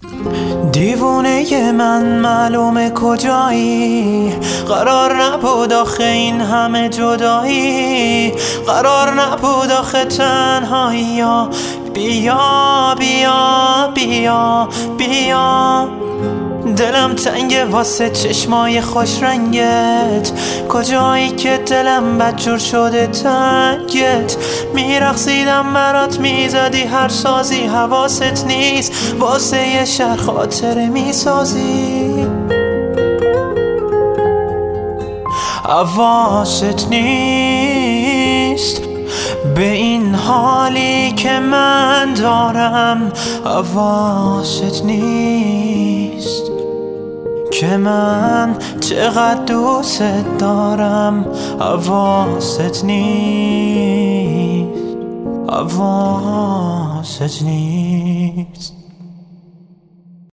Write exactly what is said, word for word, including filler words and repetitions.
دیوونه من معلومه کجایی، قرار نبود آخه این همه جدایی، قرار نبود آخه تنهایی یا بیا بیا بیا بیا. دلم تنگه واسه چشمای خوش رنگت، کجایی که دلم بدجور شده تنگت. میرقصیدم برات میزدی هر سازی، حواست نیست واسه یه شهر خاطره میسازی. حواست نیست به این حالی که من دارم، حواست نیست که من چقدر دوست دارم. حواست نیست، حواست نیست.